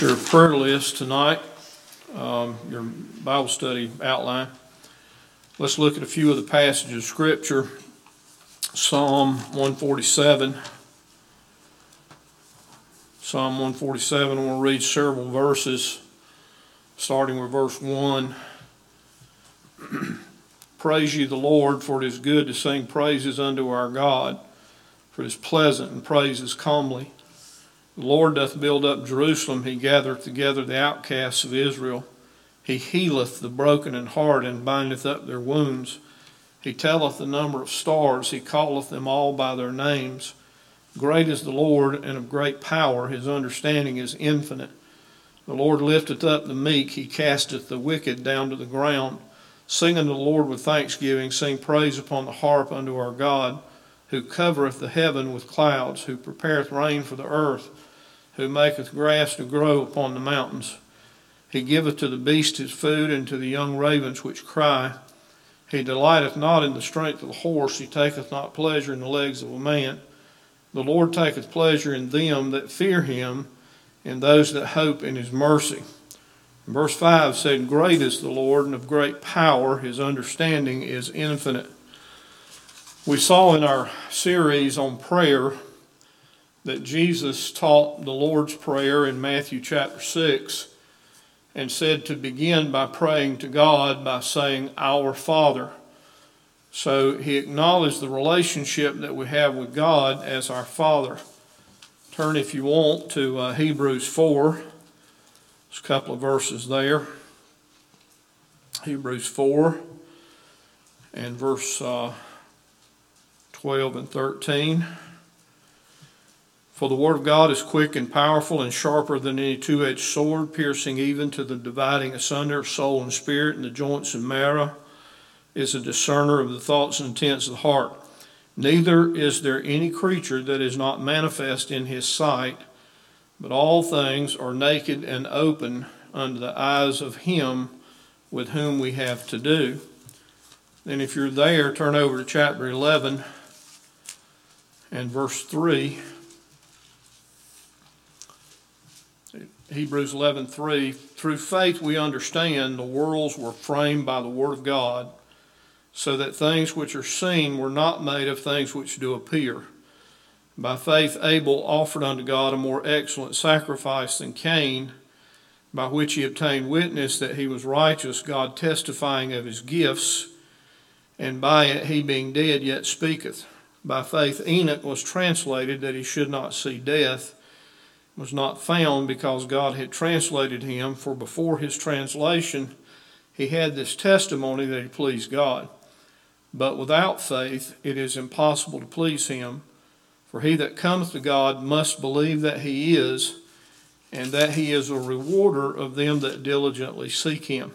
Your prayer list tonight, your Bible study outline. Let's look at a few of the passages of Scripture. Psalm 147. Psalm 147, we'll read several verses, starting with verse 1. Praise ye the Lord, for it is good to sing praises unto our God, for it is pleasant, and praises comely. The Lord doth build up Jerusalem, he gathereth together the outcasts of Israel. He healeth the broken in heart, and bindeth up their wounds. He telleth the number of stars, he calleth them all by their names. Great is the Lord, and of great power, his understanding is infinite. The Lord lifteth up the meek, he casteth the wicked down to the ground. Sing unto the Lord with thanksgiving, sing praise upon the harp unto our God, who covereth the heaven with clouds, who prepareth rain for the earth, who maketh grass to grow upon the mountains. He giveth to the beast his food, and to the young ravens which cry. He delighteth not in the strength of the horse, he taketh not pleasure in the legs of a man. The Lord taketh pleasure in them that fear him, in those that hope in his mercy. Verse 5 said, Great is the Lord, and of great power, his understanding is infinite. We saw in our series on prayer that Jesus taught the Lord's Prayer in Matthew chapter 6 and said to begin by praying to God by saying, Our Father. So he acknowledged the relationship that we have with God as our Father. Turn, if you want, to Hebrews 4. There's a couple of verses there. Hebrews 4 and verse 12 and 13. For the word of God is quick and powerful and sharper than any two-edged sword, piercing even to the dividing asunder of soul and spirit and the joints and marrow, is a discerner of the thoughts and intents of the heart. Neither is there any creature that is not manifest in his sight, but all things are naked and open unto the eyes of him with whom we have to do. Then if you're there, turn over to chapter 11 and verse 3. Hebrews 11:3. Through faith we understand the worlds were framed by the word of God, so that things which are seen were not made of things which do appear. By faith Abel offered unto God a more excellent sacrifice than Cain, by which he obtained witness that he was righteous, God testifying of his gifts, and by it he being dead yet speaketh. By faith Enoch was translated that he should not see death, was not found because God had translated him, for before his translation he had this testimony that he pleased God. But without faith it is impossible to please him, for he that cometh to God must believe that he is, and that he is a rewarder of them that diligently seek him.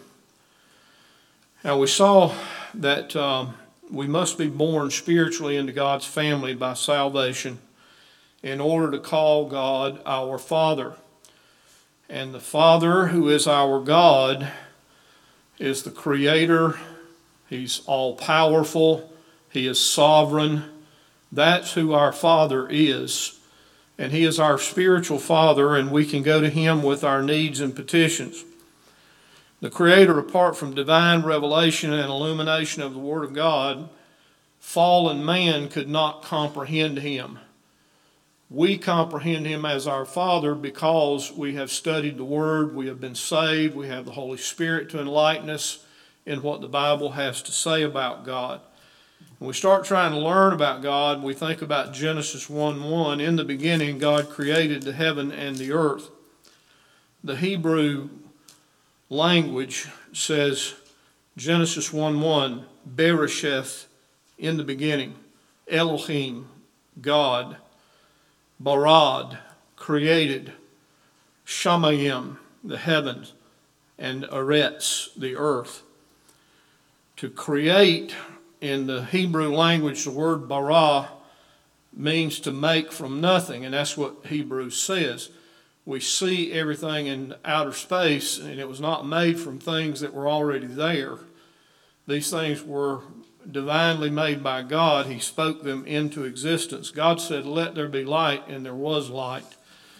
Now we saw that we must be born spiritually into God's family by salvation in order to call God our Father. And the Father, who is our God, is the Creator. He's all-powerful. He is sovereign. That's who our Father is. And he is our spiritual Father, and we can go to him with our needs and petitions. The Creator, apart from divine revelation and illumination of the Word of God, fallen man could not comprehend him. We comprehend him as our Father because we have studied the Word, we have been saved, we have the Holy Spirit to enlighten us in what the Bible has to say about God. When we start trying to learn about God, we think about Genesis 1:1. In the beginning, God created the heaven and the earth. The Hebrew language says, Genesis 1:1, Bereshith, in the beginning, Elohim, God, Barad, created, Shamayim, the heavens, and Eretz, the earth. To create, in the Hebrew language, the word bara means to make from nothing, and that's what Hebrew says. We see everything in outer space, and it was not made from things that were already there. These things were divinely made by God. He spoke them into existence. God said, let there be light, and there was light.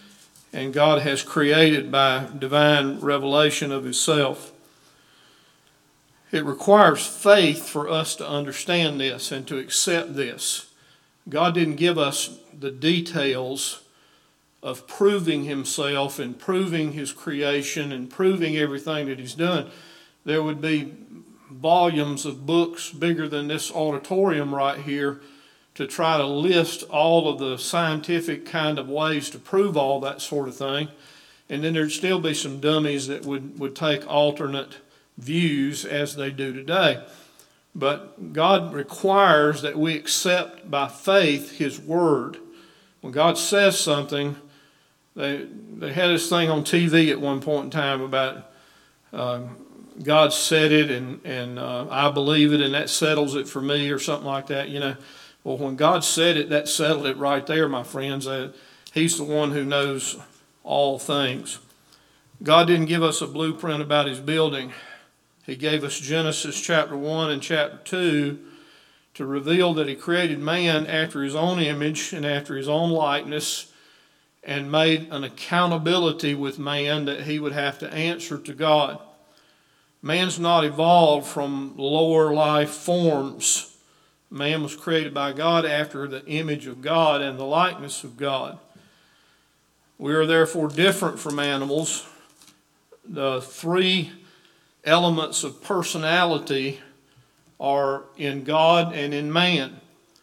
and God has created by divine revelation of Himself. It requires faith for us to understand this and to accept this. God didn't give us the details of proving Himself and proving His creation and proving everything that He's done. There would be volumes of books bigger than this auditorium right here to try to list all of the scientific kind of ways to prove all that sort of thing. And then there'd still be some dummies that would take alternate views as they do today. But God requires that we accept by faith His Word. When God says something, they had this thing on TV at one point in time about God said it and I believe it and that settles it for me or something like that, you know. Well, when God said it, that settled it right there, my friends. He's the one who knows all things. God didn't give us a blueprint about His building. He gave us Genesis chapter 1 and chapter 2 to reveal that He created man after His own image and after His own likeness and made an accountability with man that he would have to answer to God. Man's not evolved from lower life forms. Man was created by God after the image of God and the likeness of God. We are therefore different from animals. The three elements of personality are in God and in man.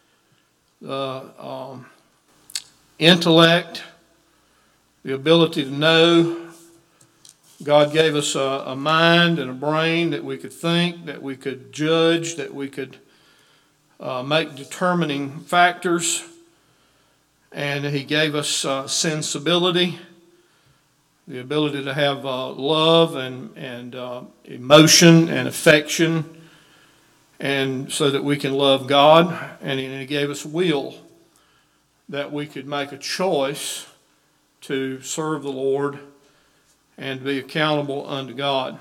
The intellect, the ability to know. God gave us a mind and a brain that we could think, that we could judge, that we could make determining factors. And He gave us sensibility, the ability to have love and emotion and affection, and so that we can love God. And He gave us will, that we could make a choice to serve the Lord and be accountable unto God.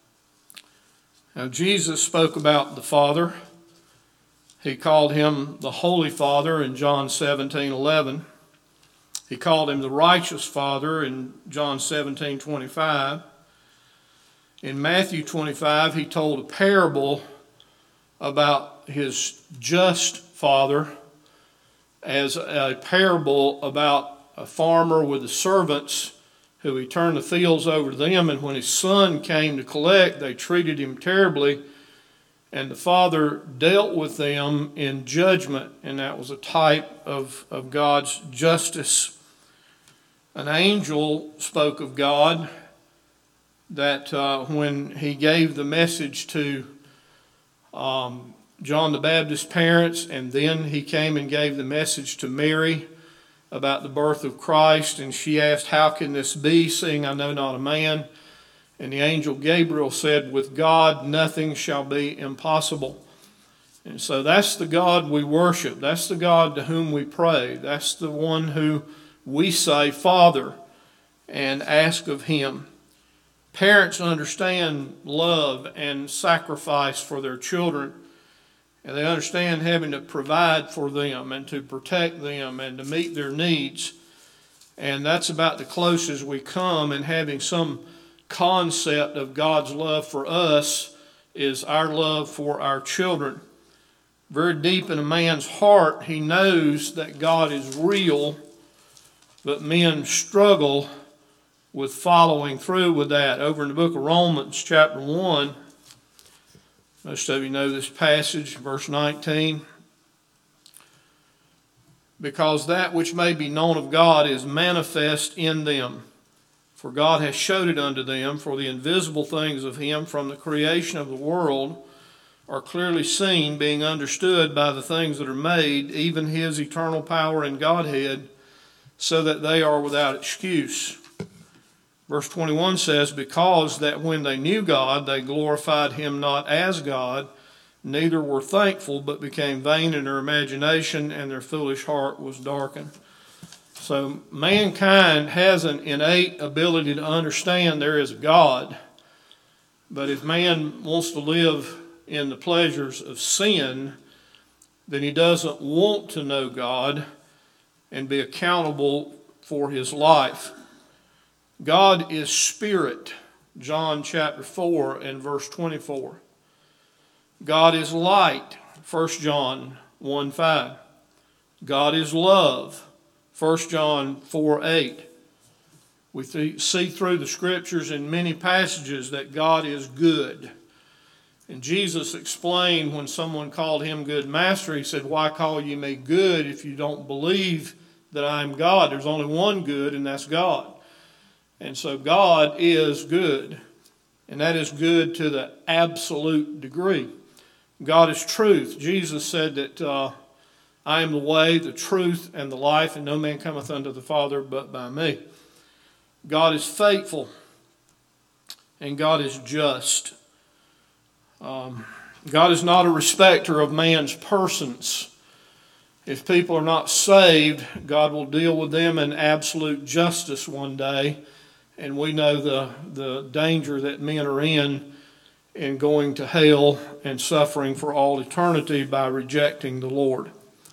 Now, Jesus spoke about the Father. He called Him the Holy Father in John 17:11. He called Him the Righteous Father in John 17:25. In Matthew 25, He told a parable about His just Father as a parable about a farmer with the servants who He turned the fields over to them, and when his son came to collect, they treated him terribly. And the Father dealt with them in judgment, and that was a type of God's justice. An angel spoke of God that when he gave the message to John the Baptist's parents, and then he came and gave the message to Mary about the birth of Christ, and she asked, "How can this be, seeing I know not a man?" And the angel Gabriel said, "With God nothing shall be impossible." And so that's the God we worship. That's the God to whom we pray. That's the one who we say Father and ask of Him. Parents understand love and sacrifice for their children. And they understand having to provide for them and to protect them and to meet their needs. And that's about the closest we come in having some concept of God's love for us is our love for our children. Very deep in a man's heart, he knows that God is real, but men struggle with following through with that. Over in the book of Romans, chapter 1, most of you know this passage, verse 19. Because that which may be known of God is manifest in them. For God has showed it unto them, for the invisible things of Him from the creation of the world are clearly seen, being understood by the things that are made, even His eternal power and Godhead, so that they are without excuse. Verse 21 says, because that when they knew God, they glorified Him not as God, neither were thankful, but became vain in their imagination, and their foolish heart was darkened. So mankind has an innate ability to understand there is a God, but if man wants to live in the pleasures of sin, then he doesn't want to know God and be accountable for his life. God is spirit, John chapter 4 and verse 24. God is light, 1 John 1:5. God is love, 1 John 4:8. We see through the scriptures in many passages that God is good. And Jesus explained when someone called him good master, he said, "Why call ye me good if you don't believe that I am God?" There's only one good, and that's God. And so God is good, and that is good to the absolute degree. God is truth. Jesus said that I am the way, the truth, and the life, and no man cometh unto the Father but by me. God is faithful, and God is just. God is not a respecter of man's persons. If people are not saved, God will deal with them in absolute justice one day. And we know the danger that men are in going to hell and suffering for all eternity by rejecting the Lord.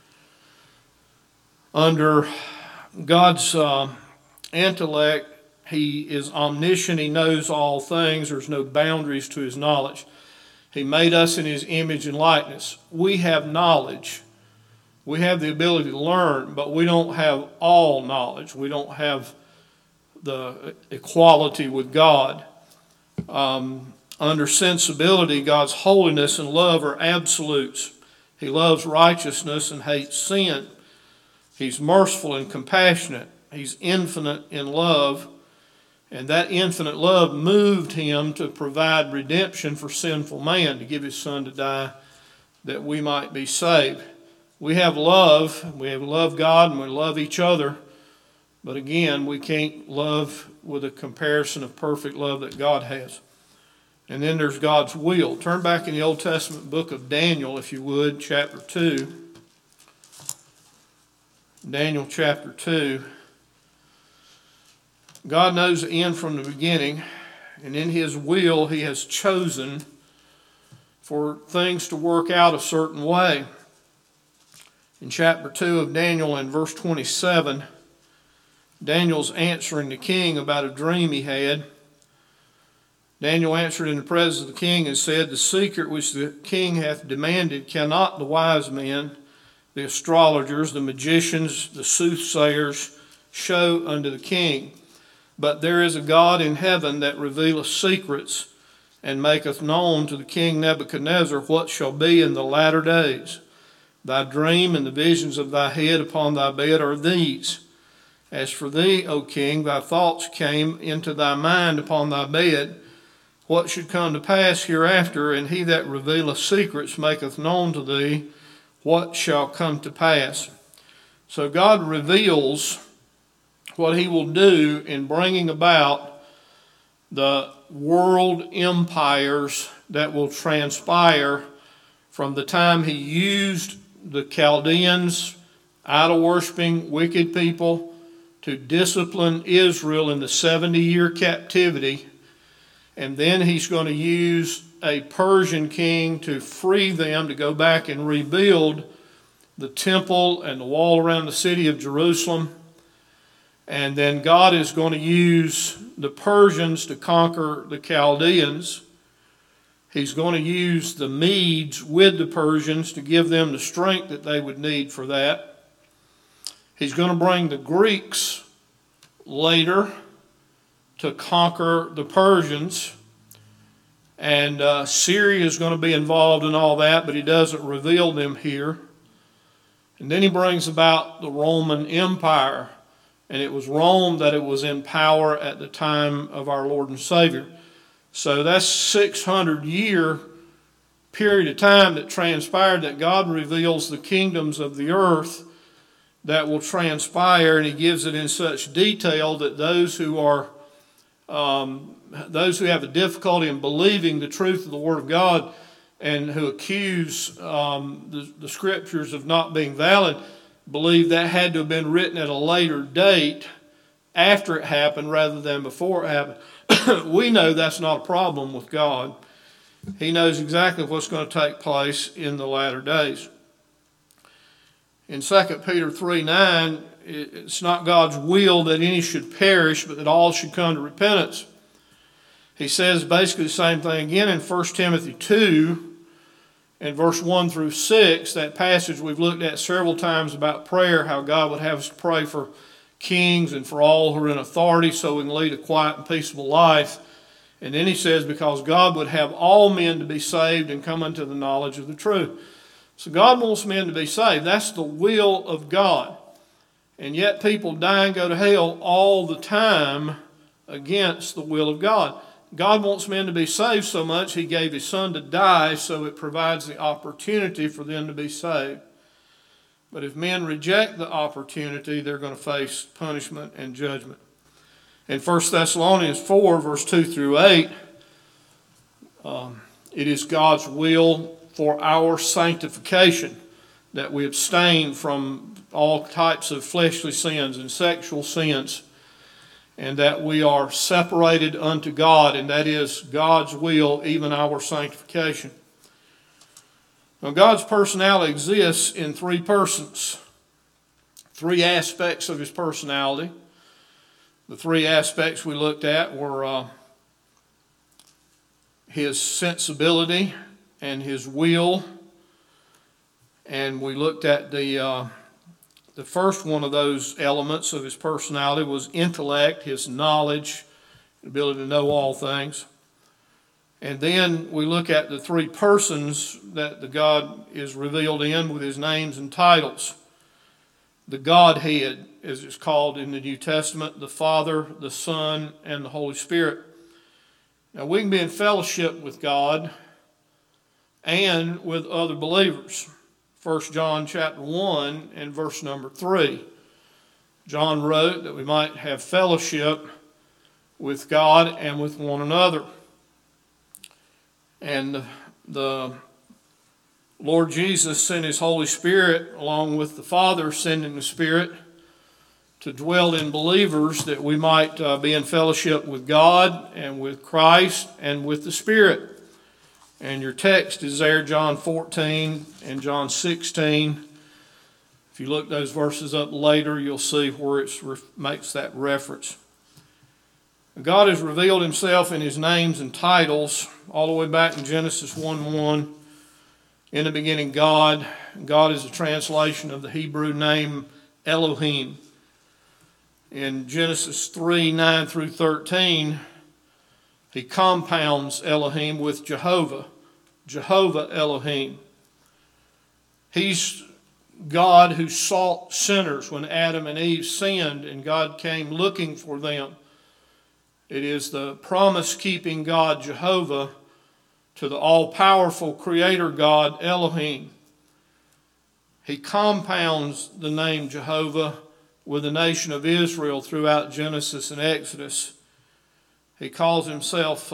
Under God's intellect, He is omniscient. He knows all things. There's no boundaries to His knowledge. He made us in His image and likeness. We have knowledge. We have the ability to learn, but we don't have all knowledge. We don't have the equality with God. Under sensibility, God's holiness and love are absolutes. He loves righteousness and hates sin. He's merciful and compassionate. He's infinite in love. And that infinite love moved Him to provide redemption for sinful man, to give His Son to die that we might be saved. We have love. We have loved God and we love each other. But again, we can't love with a comparison of perfect love that God has. And then there's God's will. Turn back in the Old Testament book of Daniel, if you would, chapter 2. Daniel chapter 2. God knows the end from the beginning, and in His will He has chosen for things to work out a certain way. In chapter 2 of Daniel and verse 27, Daniel's answering the king about a dream he had. Daniel answered in the presence of the king and said, "The secret which the king hath demanded cannot the wise men, the astrologers, the magicians, the soothsayers show unto the king. But there is a God in heaven that revealeth secrets, and maketh known to the king Nebuchadnezzar what shall be in the latter days. Thy dream and the visions of thy head upon thy bed are these. As for thee, O king, thy thoughts came into thy mind upon thy bed, what should come to pass hereafter, and he that revealeth secrets maketh known to thee what shall come to pass." So God reveals what He will do in bringing about the world empires that will transpire from the time He used the Chaldeans, idol-worshiping, wicked people, to discipline Israel in the 70-year captivity. And then He's going to use a Persian king to free them to go back and rebuild the temple and the wall around the city of Jerusalem. And then God is going to use the Persians to conquer the Chaldeans. He's going to use the Medes with the Persians to give them the strength that they would need for that. He's going to bring the Greeks later to conquer the Persians. And Syria is going to be involved in all that, but He doesn't reveal them here. And then He brings about the Roman Empire. And it was Rome that it was in power at the time of our Lord and Savior. So that's 600-year period of time that transpired that God reveals the kingdoms of the earth that will transpire, and He gives it in such detail that those who have a difficulty in believing the truth of the Word of God and who accuse the Scriptures of not being valid believe that had to have been written at a later date after it happened rather than before it happened. We know that's not a problem with God. He knows exactly what's going to take place in the latter days. In 2 Peter 3:9, it's not God's will that any should perish, but that all should come to repentance. He says basically the same thing again in 1 Timothy 2 and verse 1 through 6, that passage we've looked at several times about prayer, how God would have us to pray for kings and for all who are in authority so we can lead a quiet and peaceable life. And then he says, because God would have all men to be saved and come unto the knowledge of the truth. So God wants men to be saved. That's the will of God. And yet people die and go to hell all the time against the will of God. God wants men to be saved so much He gave His Son to die, so it provides the opportunity for them to be saved. But if men reject the opportunity, they're going to face punishment and judgment. In 1 Thessalonians 4, verse 2 through 8, it is God's will for our sanctification that we abstain from all types of fleshly sins and sexual sins, and that we are separated unto God, and that is God's will, even our sanctification. Now, God's personality exists in three persons, three aspects of His personality. The three aspects we looked at were His sensibility and His will, and we looked at the first one of those elements of His personality was intellect, His knowledge, the ability to know all things. And then we look at the three persons that the God is revealed in with His names and titles. The Godhead, as it's called in the New Testament, the Father, the Son, and the Holy Spirit. Now we can be in fellowship with God and with other believers. 1 John chapter 1 and verse number 3. John wrote that we might have fellowship with God and with one another. And the Lord Jesus sent His Holy Spirit along with the Father sending the Spirit to dwell in believers that we might be in fellowship with God and with Christ and with the Spirit. And your text is there, John 14 and John 16. If you look those verses up later, you'll see where it makes that reference. God has revealed Himself in His names and titles all the way back in Genesis 1:1. In the beginning, God. God is a translation of the Hebrew name Elohim. In Genesis 3:9 through 13, He compounds Elohim with Jehovah. Jehovah Elohim. He's God who sought sinners when Adam and Eve sinned and God came looking for them. It is the promise-keeping God Jehovah to the all-powerful Creator God Elohim. He compounds the name Jehovah with the nation of Israel throughout Genesis and Exodus. He calls Himself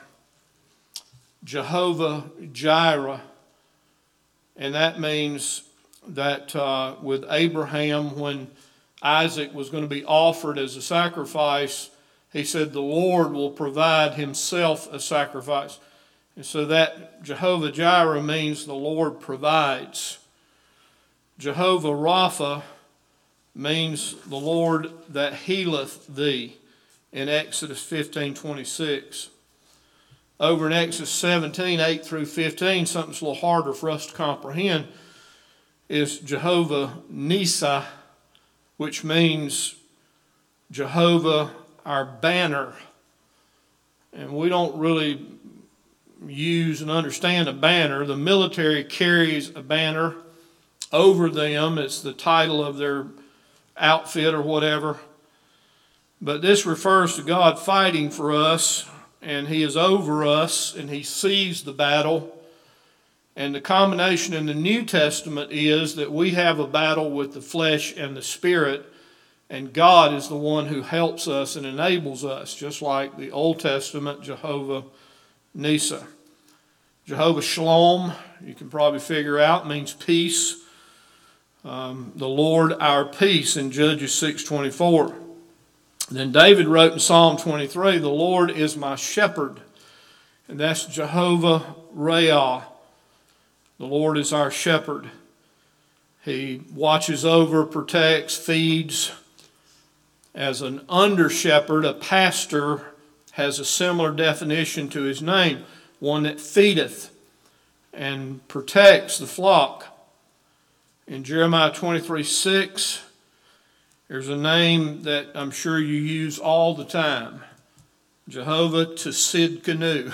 Jehovah Jireh, and that means that with Abraham, when Isaac was going to be offered as a sacrifice, He said the Lord will provide Himself a sacrifice. And so that Jehovah Jireh means the Lord provides. Jehovah Rapha means the Lord that healeth thee in Exodus 15:26. Over in Exodus 17:8 through 15, something's a little harder for us to comprehend, is Jehovah Nissi, which means Jehovah our banner. And we don't really use and understand a banner. The military carries a banner over them. It's the title of their outfit or whatever. But this refers to God fighting for us, and He is over us, and He sees the battle. And the combination in the New Testament is that we have a battle with the flesh and the spirit, and God is the one who helps us and enables us, just like the Old Testament Jehovah Nissi. Jehovah Shalom, you can probably figure out, means peace. The Lord our peace in Judges 6:24. Then David wrote in Psalm 23, the Lord is my shepherd. And that's Jehovah Reah. The Lord is our shepherd. He watches over, protects, feeds. As an under-shepherd, a pastor has a similar definition to his name, one that feedeth and protects the flock. In Jeremiah 23:6, there's a name that I'm sure you use all the time, Jehovah Tsidkenu.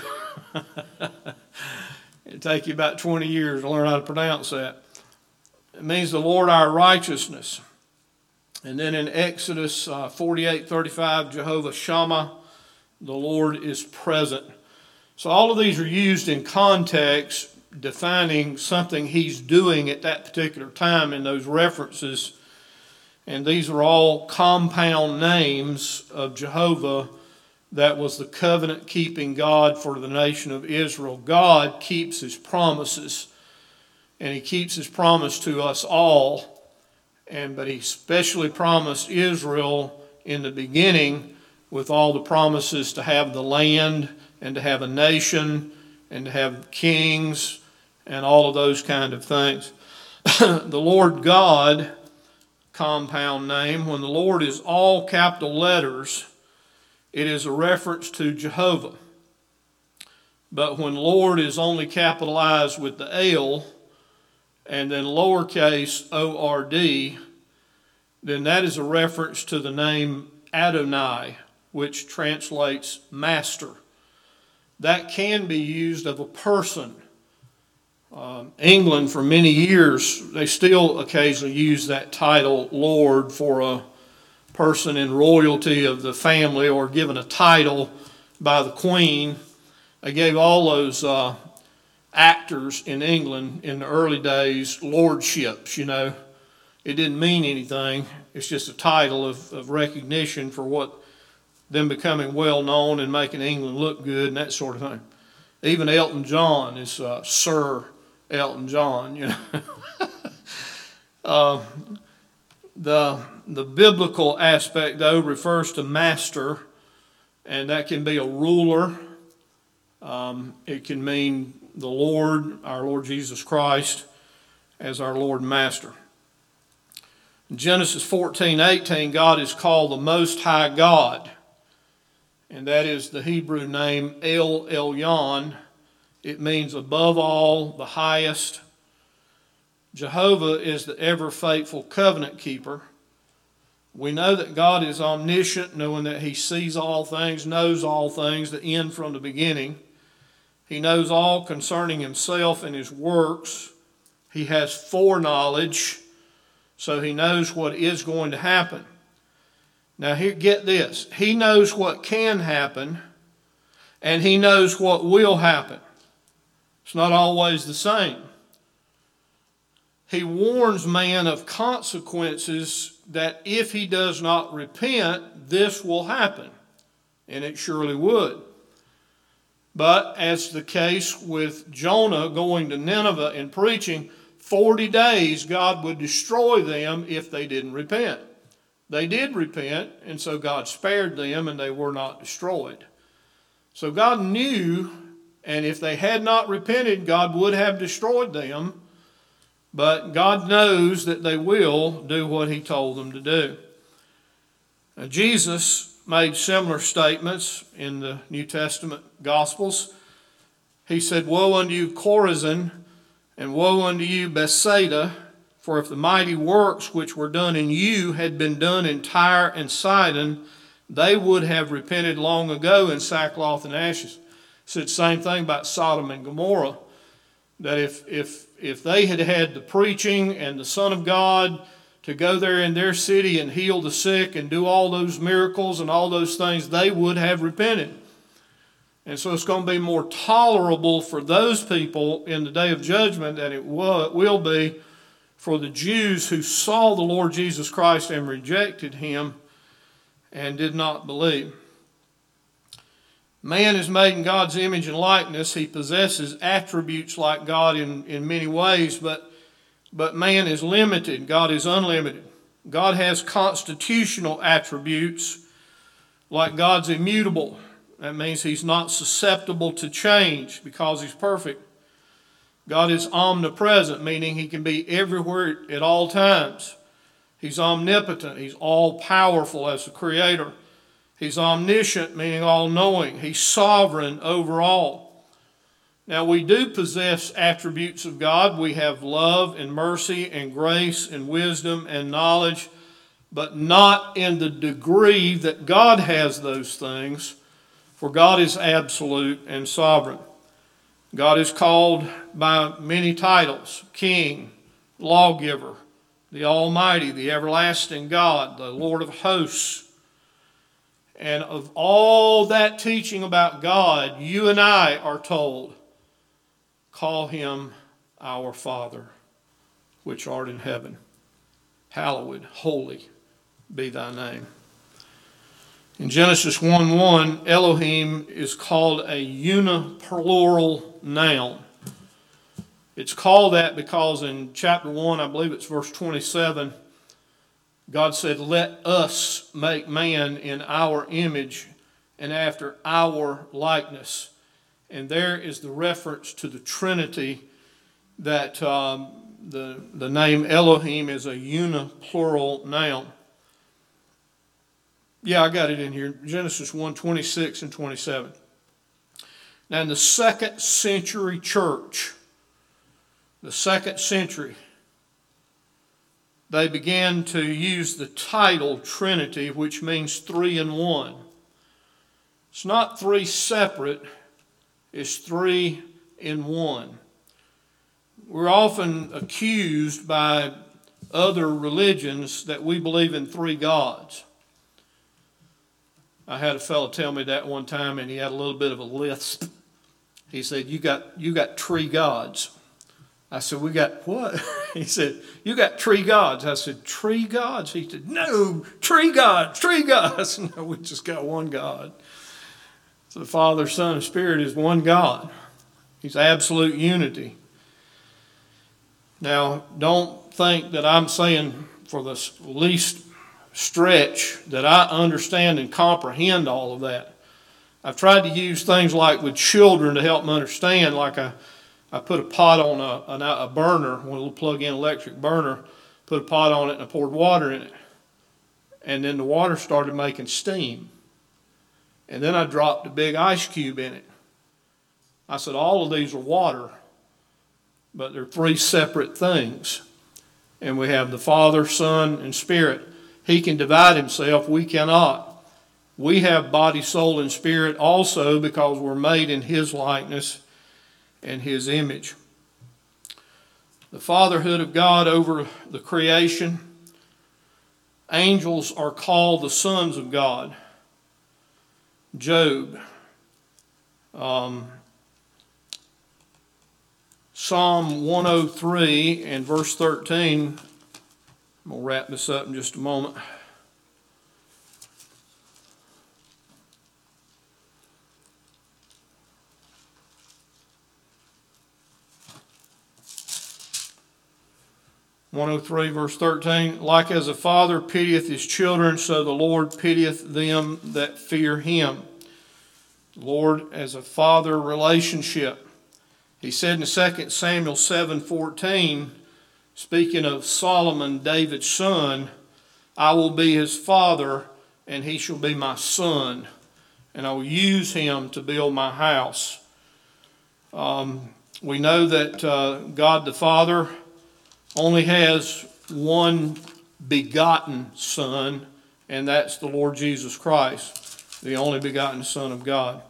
It'll take you about 20 years to learn how to pronounce that. It means the Lord our righteousness. And then in Exodus 48:35, Jehovah Shammah, the Lord is present. So all of these are used in context, defining something he's doing at that particular time in those references. And these are all compound names of Jehovah that was the covenant-keeping God for the nation of Israel. God keeps his promises, and he keeps his promise to us all. But he especially promised Israel in the beginning with all the promises to have the land and to have a nation and to have kings and all of those kind of things. The Lord God, compound name, when the Lord is all capital letters, it is a reference to Jehovah. But when Lord is only capitalized with the L and then lowercase O-R-D, then that is a reference to the name Adonai, which translates master. That can be used of a person. England, for many years, they still occasionally use that title, Lord, for a person in royalty of the family or given a title by the Queen. They gave all those actors in England in the early days lordships, you know. It didn't mean anything. It's just a title of recognition for what them becoming well known and making England look good and that sort of thing. Even Elton John is Sir Elton John, you know. The biblical aspect, though, refers to master, and that can be a ruler. It can mean the Lord, our Lord Jesus Christ, as our Lord and Master. In Genesis 14:18, God is called the Most High God, and that is the Hebrew name El Elyon. It means above all, the highest. Jehovah is the ever-faithful covenant keeper. We know that God is omniscient, knowing that he sees all things, knows all things, the end from the beginning. He knows all concerning himself and his works. He has foreknowledge, so he knows what is going to happen. Now here, get this. He knows what can happen, and he knows what will happen. It's not always the same. He warns man of consequences that if he does not repent, this will happen. And it surely would. But as the case with Jonah going to Nineveh and preaching, 40 days God would destroy them if they didn't repent. They did repent, and so God spared them and they were not destroyed. So God knew, and if they had not repented, God would have destroyed them. But God knows that they will do what he told them to do. Now, Jesus made similar statements in the New Testament Gospels. He said, "Woe unto you, Chorazin, and woe unto you, Bethsaida, for if the mighty works which were done in you had been done in Tyre and Sidon, they would have repented long ago in sackcloth and ashes." He said the same thing about Sodom and Gomorrah, that if they had had the preaching and the Son of God to go there in their city and heal the sick and do all those miracles and all those things, they would have repented. And so it's going to be more tolerable for those people in the day of judgment than it will be for the Jews who saw the Lord Jesus Christ and rejected him and did not believe. Man is made in God's image and likeness. He possesses attributes like God in many ways, but man is limited. God is unlimited. God has constitutional attributes, like God's immutable. That means he's not susceptible to change because he's perfect. God is omnipresent, meaning he can be everywhere at all times. He's omnipotent. He's all-powerful as the creator. He's omniscient, meaning all-knowing. He's sovereign over all. Now, we do possess attributes of God. We have love and mercy and grace and wisdom and knowledge, but not in the degree that God has those things, for God is absolute and sovereign. God is called by many titles: King, Lawgiver, the Almighty, the Everlasting God, the Lord of Hosts. And of all that teaching about God, you and I are told, call him our Father, which art in heaven. Hallowed, holy be thy name. In Genesis 1:1, Elohim is called a uniplural noun. It's called that because in chapter 1, I believe it's verse 27, God said, let us make man in our image and after our likeness. And there is the reference to the Trinity, that the name Elohim is a uniplural noun. Yeah, I got it in here. Genesis 1:26 and 27. Now in the 2nd century church, the 2nd century, they began to use the title Trinity, which means 3 in 1. It's not 3 separate, it's 3 in 1. We're often accused by other religions that we believe in 3 gods. I had a fellow tell me that one time, and he had a little bit of a lisp. He said, you got 3 gods. I said, we got what? He said, you got 3 gods. I said, 3 gods? He said, no, 3 gods, 3 gods. No, we just got one God. So the Father, Son, and Spirit is one God. He's absolute unity. Now, don't think that I'm saying for the least stretch that I understand and comprehend all of that. I've tried to use things like with children to help them understand, like I put a pot on a burner, one little plug-in electric burner, put a pot on it and I poured water in it. And then the water started making steam. And then I dropped a big ice cube in it. I said, all of these are water, but they're 3 separate things. And we have the Father, Son, and Spirit. He can divide himself, we cannot. We have body, soul, and spirit also because we're made in his likeness and his image. The fatherhood of God over the creation. Angels are called the sons of God. Job. Psalm 103 and verse 13. I'm going to wrap this up in just a moment. Verse 13, like as a father pitieth his children, so the Lord pitieth them that fear him. The Lord as a father relationship. He said in 2 Samuel 7:14, speaking of Solomon, David's son, I will be his father, and he shall be my son, and I will use him to build my house. We know that God the Father only has one begotten Son, and that's the Lord Jesus Christ, the only begotten Son of God.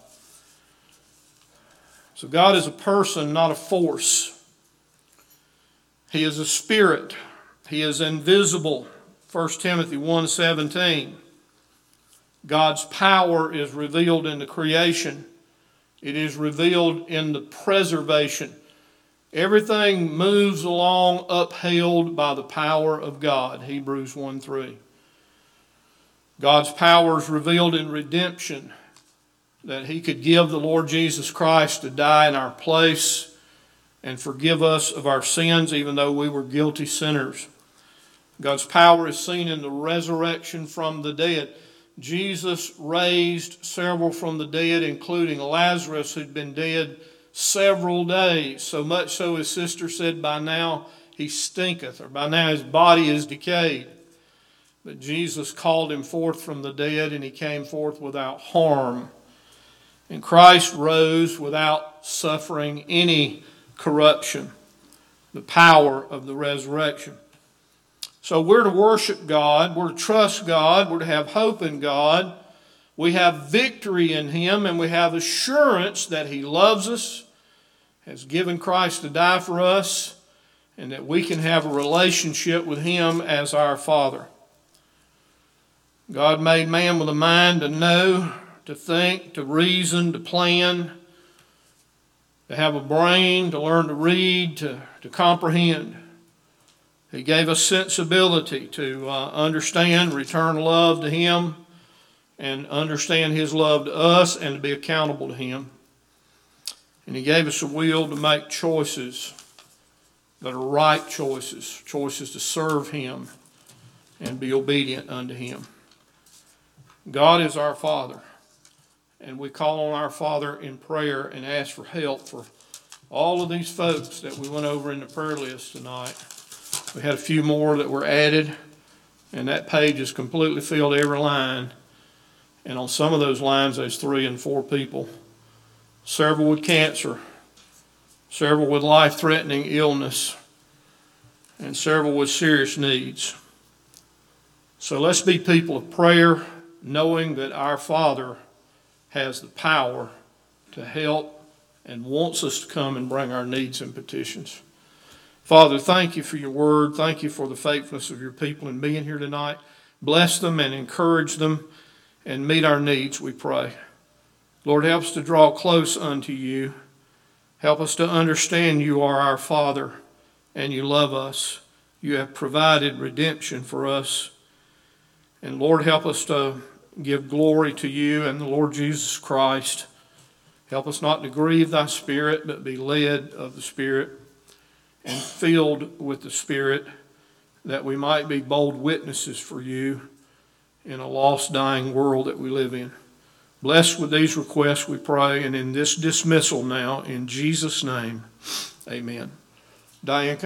So God is a person, not a force. He is a spirit. He is invisible. 1 Timothy 1:17. God's power is revealed in the creation. It is revealed in the preservation. Everything moves along upheld by the power of God. Hebrews 1:3. God's power is revealed in redemption, that he could give the Lord Jesus Christ to die in our place and forgive us of our sins, even though we were guilty sinners. God's power is seen in the resurrection from the dead. Jesus raised several from the dead, including Lazarus, who'd been dead several days, so much so his sister said, by now he stinketh, or by now his body is decayed. But Jesus called him forth from the dead, and he came forth without harm. And Christ rose without suffering any corruption, the power of the resurrection. So we're to worship God, we're to trust God, we're to have hope in God. We have victory in Him, and we have assurance that He loves us, has given Christ to die for us, and that we can have a relationship with Him as our Father. God made man with a mind to know, to think, to reason, to plan, to have a brain, to learn to read, to comprehend. He gave us sensibility to understand, return love to Him, and understand His love to us, and to be accountable to Him. And He gave us a will to make choices that are right choices, choices to serve Him and be obedient unto Him. God is our Father, and we call on our Father in prayer and ask for help for all of these folks that we went over in the prayer list tonight. We had a few more that were added, and that page is completely filled every line. And on some of those lines, there's 3 and 4 people. Several with cancer, several with life-threatening illness, and several with serious needs. So let's be people of prayer, knowing that our Father has the power to help and wants us to come and bring our needs and petitions. Father, thank you for your word. Thank you for the faithfulness of your people in being here tonight. Bless them and encourage them and meet our needs, we pray. Lord, help us to draw close unto you. Help us to understand you are our Father and you love us. You have provided redemption for us. And Lord, help us to give glory to you and the Lord Jesus Christ. Help us not to grieve thy Spirit, but be led of the Spirit and filled with the Spirit, that we might be bold witnesses for you in a lost, dying world that we live in. Blessed with these requests, we pray, and in this dismissal now, in Jesus' name, amen. Diane.